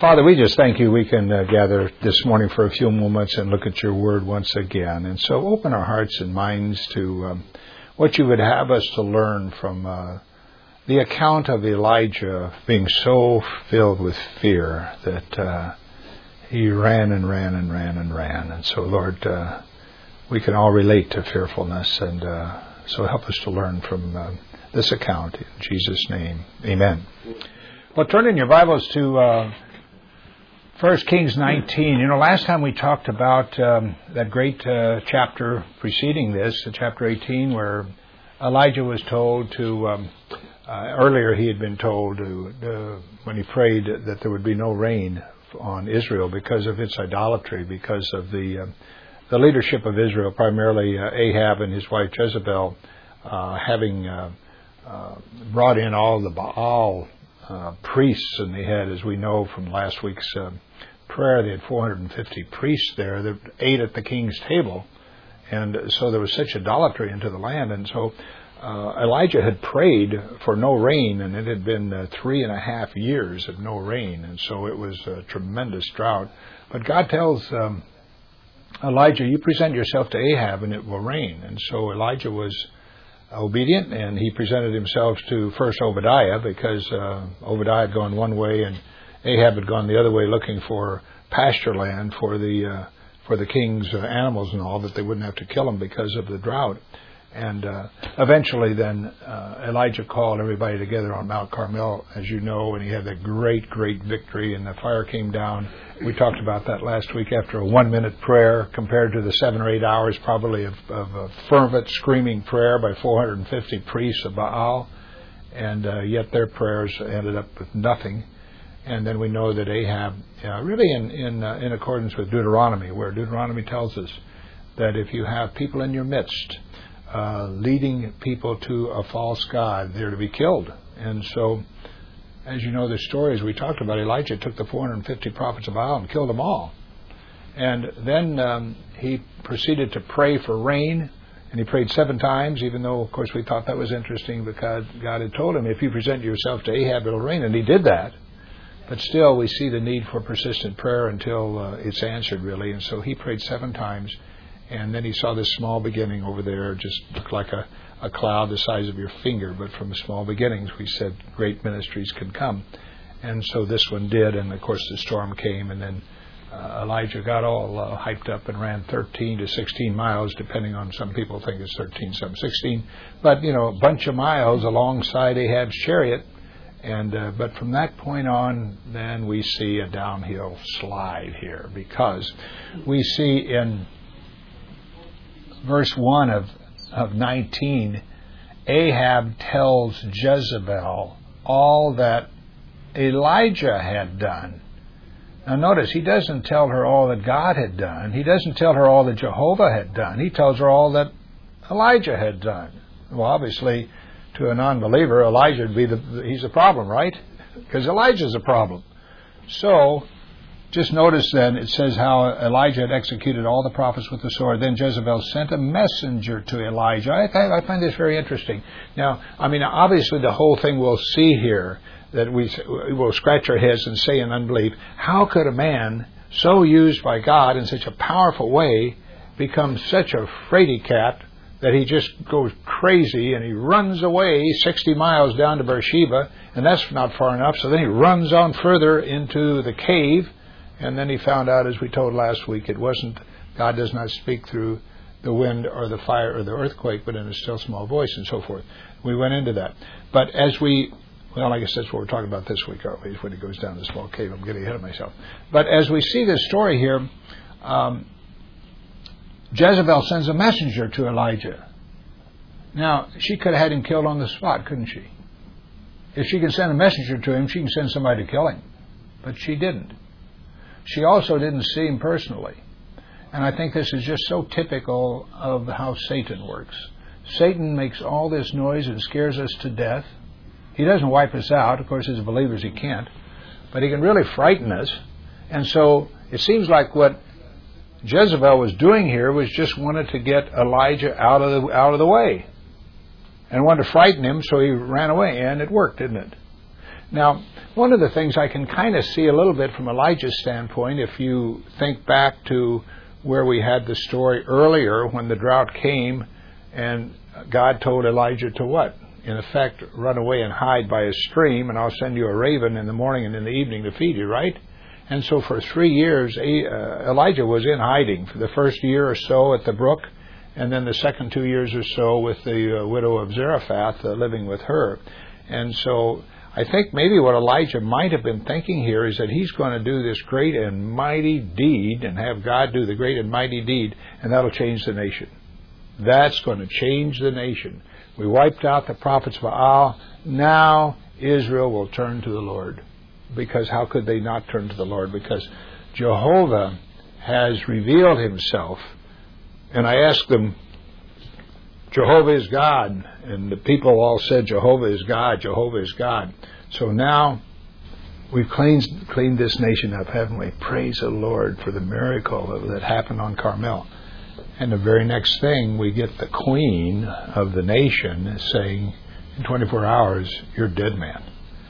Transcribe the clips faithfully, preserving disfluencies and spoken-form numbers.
Father, we just thank you we can uh, gather this morning for a few moments and look at your word once again. And so open our hearts and minds to um, what you would have us to learn from uh, the account of Elijah being so filled with fear that uh, he ran and ran and ran and ran. And so, Lord, uh, we can all relate to fearfulness. And uh, so help us to learn from uh, this account. In Jesus' name, amen. Well, turn in your Bibles to Uh, First Kings nineteen. You know, last time we talked about um, that great uh, chapter preceding this, uh, chapter eighteen, where Elijah was told to, um, uh, earlier he had been told to, uh, when he prayed that there would be no rain on Israel because of its idolatry, because of the uh, the leadership of Israel, primarily uh, Ahab and his wife Jezebel, uh, having uh, uh, brought in all the Baal Uh, priests, and they had, as we know from last week's uh, prayer, they had four hundred fifty priests there that ate at the king's table, and so there was such idolatry into the land. And so uh, Elijah had prayed for no rain, and it had been uh, three and a half years of no rain, and so it was a tremendous drought. But God tells um, Elijah, you present yourself to Ahab and it will rain. And so Elijah was obedient, and he presented himself to first Obadiah, because uh, Obadiah had gone one way and Ahab had gone the other way, looking for pasture land for the uh, for the king's uh, animals and all, that they wouldn't have to kill them because of the drought. And uh, eventually then uh, Elijah called everybody together on Mount Carmel, as you know, and he had that great, great victory, and the fire came down. We talked about that last week, after a one-minute prayer compared to the seven or eight hours probably of, of a fervent, screaming prayer by four hundred fifty priests of Baal, and uh, yet their prayers ended up with nothing. And then we know that Ahab, uh, really in in, uh, in accordance with Deuteronomy, where Deuteronomy tells us that if you have people in your midst Uh, leading people to a false god, they're to be killed. And so, as you know the story, as we talked about, Elijah took the four hundred fifty prophets of Baal and killed them all. And then um, he proceeded to pray for rain, and he prayed seven times, even though, of course, we thought that was interesting, because God had told him, if you present yourself to Ahab, it'll rain, and he did that. But still, we see the need for persistent prayer until uh, it's answered, really. And so he prayed seven times. And then he saw this small beginning over there, just looked like a, a cloud the size of your finger. But from small beginnings, we said great ministries can come. And so this one did. And, of course, the storm came. And then uh, Elijah got all uh, hyped up and ran thirteen to sixteen miles, depending on, some people think it's thirteen, some sixteen. But, you know, a bunch of miles alongside Ahab's chariot. And uh, but from that point on, then we see a downhill slide here, because we see in verse one of, of nineteen, Ahab tells Jezebel all that Elijah had done. Now notice, he doesn't tell her all that God had done. He doesn't tell her all that Jehovah had done. He tells her all that Elijah had done. Well, obviously, to a non-believer, Elijah would be the, he's the problem, right? Because Elijah's a problem. So, just notice then, it says how Elijah had executed all the prophets with the sword. Then Jezebel sent a messenger to Elijah. I, I find this very interesting. Now, I mean, obviously the whole thing we'll see here, that we will scratch our heads and say in unbelief, how could a man so used by God in such a powerful way become such a fraidy cat that he just goes crazy and he runs away sixty miles down to Beersheba, and that's not far enough. So then he runs on further into the cave. And then he found out, as we told last week, it wasn't, God does not speak through the wind or the fire or the earthquake, but in a still small voice, and so forth. We went into that. But as we, well, I guess that's what we're talking about this week, aren't we? When he goes down the small cave. I'm getting ahead of myself. But as we see this story here, um, Jezebel sends a messenger to Elijah. Now, she could have had him killed on the spot, couldn't she? If she can send a messenger to him, she can send somebody to kill him. But she didn't. She also didn't see him personally. And I think this is just so typical of how Satan works. Satan makes all this noise and scares us to death. He doesn't wipe us out. Of course, as believers, he can't. But he can really frighten us. And so it seems like what Jezebel was doing here was just wanted to get Elijah out of the, out of the way. And wanted to frighten him, so he ran away. And it worked, didn't it? Now, one of the things I can kind of see a little bit from Elijah's standpoint, if you think back to where we had the story earlier when the drought came and God told Elijah to what? In effect, run away and hide by a stream, and I'll send you a raven in the morning and in the evening to feed you, right? And so for three years, Elijah was in hiding for the first year or so at the brook, and then the second two years or so with the uh, widow of Zarephath, uh, living with her. And so I think maybe what Elijah might have been thinking here is that he's going to do this great and mighty deed and have God do the great and mighty deed, and that'll change the nation. That's going to change the nation. We wiped out the prophets of Baal. Now Israel will turn to the Lord. Because how could they not turn to the Lord? Because Jehovah has revealed himself. And I asked them, Jehovah is God. And the people all said, Jehovah is God, Jehovah is God. So now we've cleaned, cleaned this nation up, haven't we? Praise the Lord for the miracle that happened on Carmel. And the very next thing, we get the queen of the nation saying, in twenty-four hours, you're dead, man.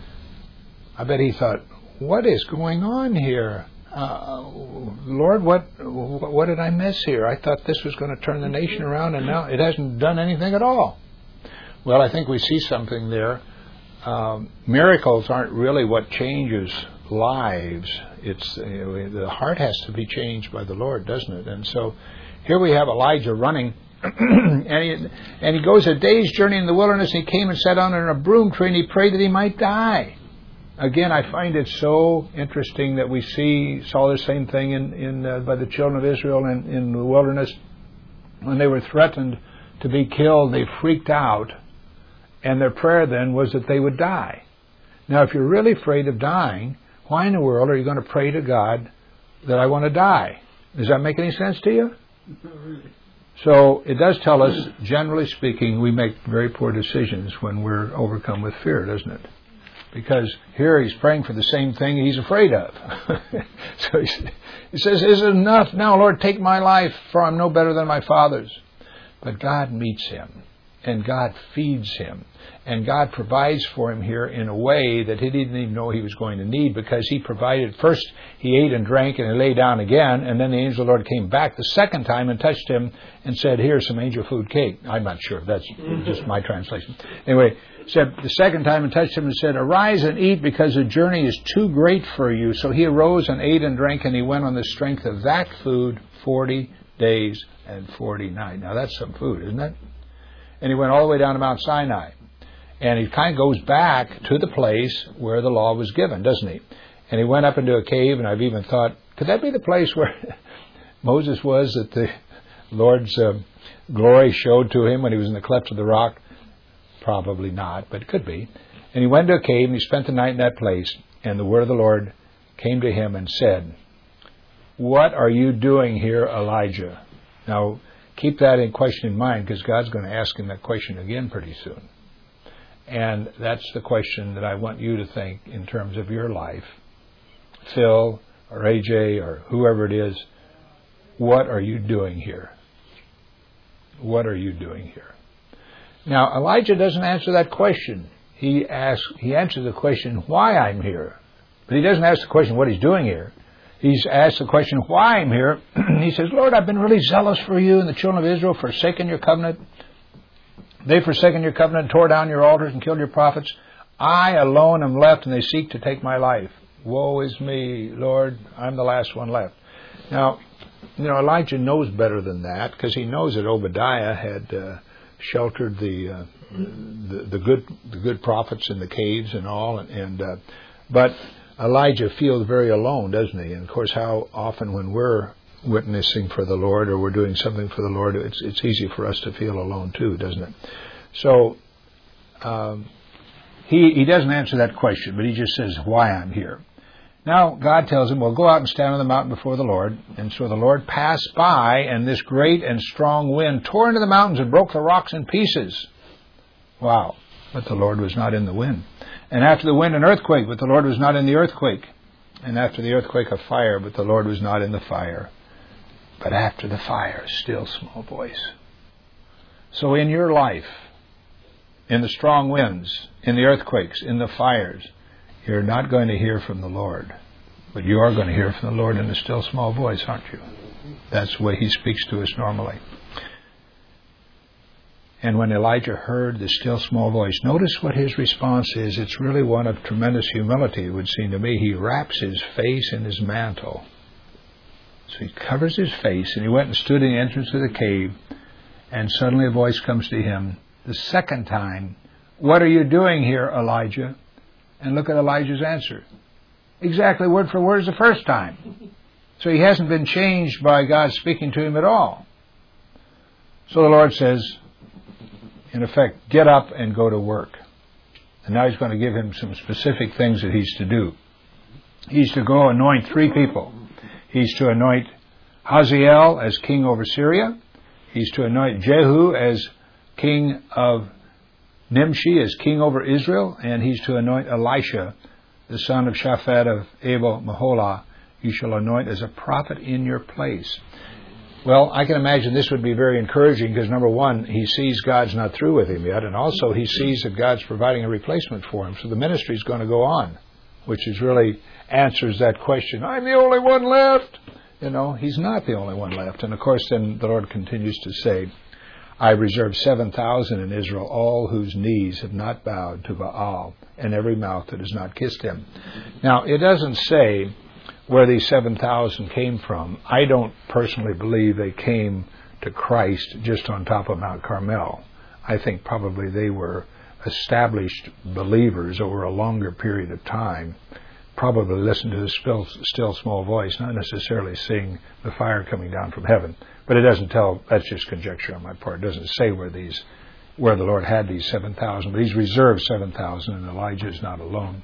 I bet he thought, what is going on here? Uh, Lord, what what did I miss here? I thought this was going to turn the nation around, and now it hasn't done anything at all. Well, I think we see something there. Um, miracles aren't really what changes lives. It's uh, the heart has to be changed by the Lord, doesn't it? And so here we have Elijah running, and, he, and he goes a day's journey in the wilderness, and he came and sat under a broom tree, and he prayed that he might die. Again, I find it so interesting that we see saw the same thing in, in uh, by the children of Israel in, in the wilderness. When they were threatened to be killed, they freaked out, and their prayer then was that they would die. Now, if you're really afraid of dying, why in the world are you going to pray to God that I want to die? Does that make any sense to you? Not really. So it does tell us, generally speaking, we make very poor decisions when we're overcome with fear, doesn't it? Because here he's praying for the same thing he's afraid of. So he says, is it enough? Now, Lord, take my life, for I'm no better than my father's. But God meets him, and God feeds him, and God provides for him here in a way that he didn't even know he was going to need, because he provided. First, he ate and drank, and he lay down again, and then the angel of the Lord came back the second time and touched him and said, here's some angel food cake. I'm not sure. That's just my translation. Anyway, said the second time and touched him and said, arise and eat, because the journey is too great for you. So he arose and ate and drank, and he went on the strength of that food forty days and forty nights. Now that's some food, isn't it? And he went all the way down to Mount Sinai. And he kind of goes back to the place where the law was given, doesn't he? And he went up into a cave, and I've even thought, could that be the place where Moses was, that the Lord's uh, glory showed to him when he was in the cleft of the rock? Probably not, but it could be. And he went to a cave, and he spent the night in that place. And the word of the Lord came to him and said, what are you doing here, Elijah? Now, keep that in question in mind, because God's going to ask him that question again pretty soon. And that's the question that I want you to think in terms of your life. Phil or A J or whoever it is, what are you doing here? What are you doing here? Now, Elijah doesn't answer that question. He asks, he answers the question, why I'm here. But he doesn't ask the question, what he's doing here. He's asked the question, why I'm here. He says, Lord, I've been really zealous for you and the children of Israel, forsaken your covenant. They've forsaken your covenant, tore down your altars, and killed your prophets. I alone am left, and they seek to take my life. Woe is me, Lord, I'm the last one left. Now, you know, Elijah knows better than that, because he knows that Obadiah had uh, sheltered the, uh, the the good the good prophets in the caves and all, and, and uh, but Elijah feels very alone, doesn't he? And of course, how often when we're witnessing for the Lord or we're doing something for the Lord, it's it's easy for us to feel alone too, doesn't it? So um, he he doesn't answer that question, but he just says, why I'm here. Now God tells him, well, go out and stand on the mountain before the Lord. And so the Lord passed by, and this great and strong wind tore into the mountains and broke the rocks in pieces. Wow. But the Lord was not in the wind. And after the wind, an earthquake, but the Lord was not in the earthquake. And after the earthquake, a fire, but the Lord was not in the fire. But after the fire, a still small voice. So in your life, in the strong winds, in the earthquakes, in the fires, you're not going to hear from the Lord. But you are going to hear from the Lord in a still small voice, aren't you? That's the way He speaks to us normally. And when Elijah heard the still small voice, notice what his response is. It's really one of tremendous humility, it would seem to me. He wraps his face in his mantle. So he covers his face, and he went and stood in the entrance of the cave, and suddenly a voice comes to him the second time, "What are you doing here, Elijah?" And look at Elijah's answer. Exactly word for word as the first time. So he hasn't been changed by God speaking to him at all. So the Lord says, in effect, get up and go to work. And now He's going to give him some specific things that he's to do. He's to go anoint three people. He's to anoint Hazael as king over Syria. He's to anoint Jehu as king of Nimshi, as king over Israel. And he's to anoint Elisha, the son of Shaphat of Abel Meholah. You shall anoint as a prophet in your place. Well, I can imagine this would be very encouraging because, number one, he sees God's not through with him yet, and also he sees that God's providing a replacement for him. So the ministry is going to go on, which is really answers that question, I'm the only one left. You know, he's not the only one left. And, of course, then the Lord continues to say, I reserve seven thousand in Israel, all whose knees have not bowed to Baal, and every mouth that has not kissed him. Now, it doesn't say where these seven thousand came from. I don't personally believe they came to Christ just on top of Mount Carmel. I think probably they were established believers over a longer period of time, probably listened to the still, still small voice, not necessarily seeing the fire coming down from heaven. But it doesn't tell, that's just conjecture on my part. It doesn't say where these, where the Lord had these seven thousand, but He's reserved seven thousand, and Elijah is not alone.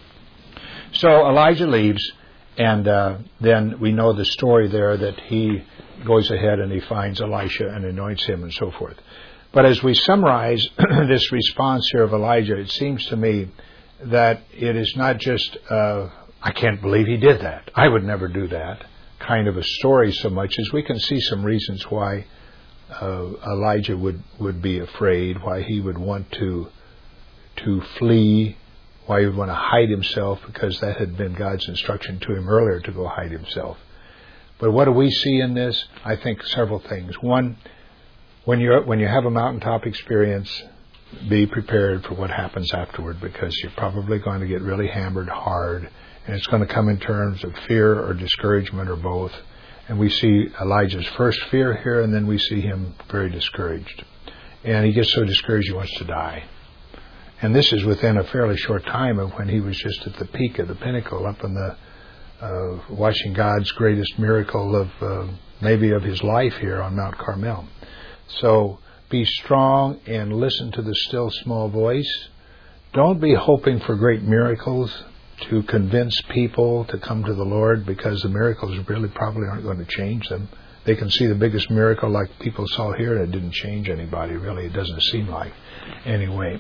So Elijah leaves. And uh, then we know the story there that he goes ahead and he finds Elisha and anoints him and so forth. But as we summarize this response here of Elijah, it seems to me that it is not just, uh, I can't believe he did that, I would never do that, kind of a story so much as we can see some reasons why uh, Elijah would, would be afraid, why he would want to to flee, why he would want to hide himself, because that had been God's instruction to him earlier to go hide himself. But what do we see in this? I think several things. One, when you when you have a mountaintop experience, be prepared for what happens afterward, because you're probably going to get really hammered hard, and it's going to come in terms of fear or discouragement or both. And we see Elijah's first fear here, and then we see him very discouraged. And he gets so discouraged he wants to die. And this is within a fairly short time of when he was just at the peak of the pinnacle, up in the, uh, watching God's greatest miracle of, uh, maybe of his life here on Mount Carmel. So be strong and listen to the still small voice. Don't be hoping for great miracles to convince people to come to the Lord, because the miracles really probably aren't going to change them. They can see the biggest miracle like people saw here, and it didn't change anybody, really. It doesn't seem like. Anyway.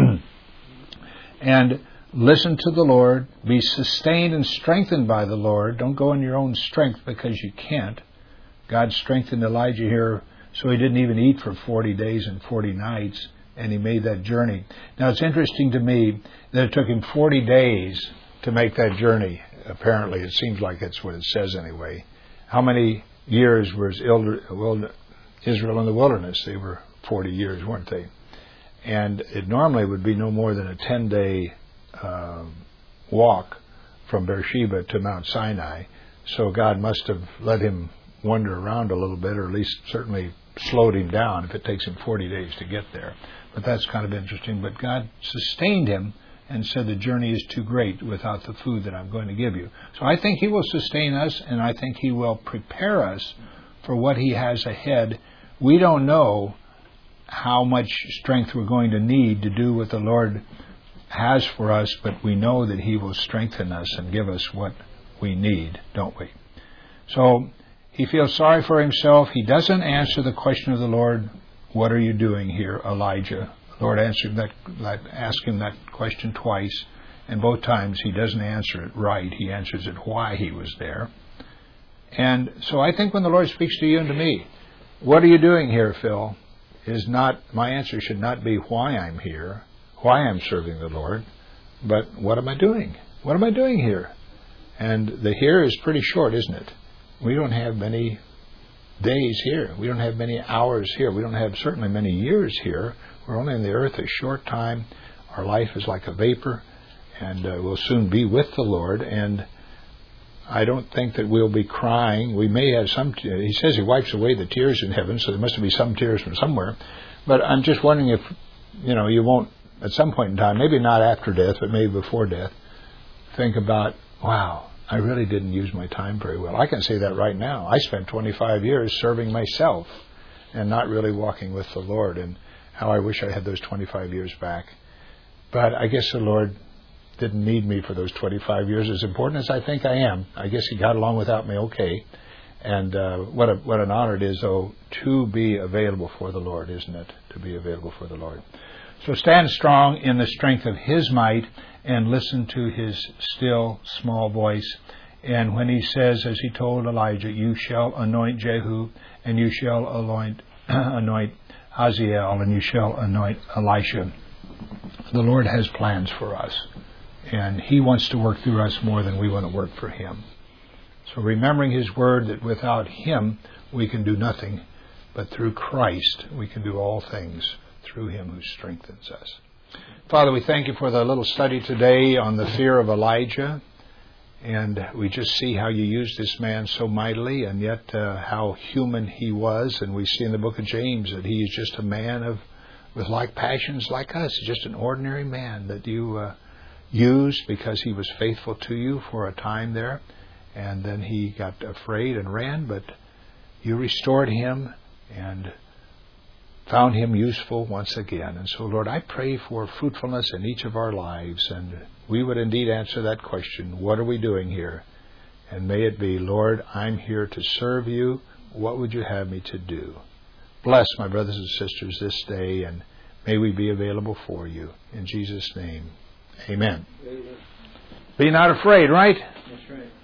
And listen to the Lord. Be sustained and strengthened by the Lord. Don't go in your own strength, because you can't. God strengthened Elijah here so he didn't even eat for forty days and forty nights, and he made that journey. Now, it's interesting to me that it took him forty days to make that journey. Apparently, it seems like that's what it says anyway. How many years was Israel in the wilderness? They were forty years, weren't they? And it normally would be no more than a ten-day uh, walk from Beersheba to Mount Sinai. So God must have let him wander around a little bit, or at least certainly slowed him down if it takes him forty days to get there. But that's kind of interesting. But God sustained him and said the journey is too great without the food that I'm going to give you. So I think He will sustain us, and I think He will prepare us for what He has ahead. We don't know how much strength we're going to need to do what the Lord has for us, but we know that He will strengthen us and give us what we need, don't we? So he feels sorry for himself. He doesn't answer the question of the Lord, what are you doing here, Elijah? The Lord answered that, that, asked him that question twice, and both times he doesn't answer it right. He answers it why he was there. And so I think when the Lord speaks to you and to me, what are you doing here, Phil? Is not, my answer should not be why I'm here, why I'm serving the Lord, but what am I doing? what am I doing here? And the here is pretty short, isn't it? We don't have many days here. We don't have many hours here. We don't have certainly many years here. We're only on the earth a short time. Our life is like a vapor, and uh, we'll soon be with the Lord. And I don't think that we'll be crying. We may have some. T- he says he wipes away the tears in heaven, so there must be some tears from somewhere. But I'm just wondering if, you know, you won't, at some point in time, maybe not after death, but maybe before death, think about, wow, I really didn't use my time very well. I can say that right now. I spent twenty-five years serving myself and not really walking with the Lord, and how I wish I had those twenty-five years back. But I guess the Lord didn't need me for those twenty-five years, as important as I think I am. I guess He got along without me okay. And uh, what a, what an honor it is, though, to be available for the Lord, isn't it? To be available for the Lord. So stand strong in the strength of His might and listen to His still, small voice. And when He says, as He told Elijah, you shall anoint Jehu, and you shall anoint, anoint Hazael, and you shall anoint Elisha. The Lord has plans for us, and He wants to work through us more than we want to work for Him. So remembering His word that without Him we can do nothing, but through Christ we can do all things through Him who strengthens us. Father, we thank You for the little study today on the fear of Elijah. And we just see how You used this man so mightily, and yet uh, how human he was. And we see in the book of James that he is just a man of with like passions like us, just an ordinary man that You uh, used because he was faithful to You for a time there. And then he got afraid and ran, but You restored him and found him useful once again. And so, Lord, I pray for fruitfulness in each of our lives, and we would indeed answer that question, what are we doing here? And may it be, Lord, I'm here to serve You. What would You have me to do? Bless my brothers and sisters this day, and may we be available for You. In Jesus' name, amen. Amen. Be not afraid, right? That's right.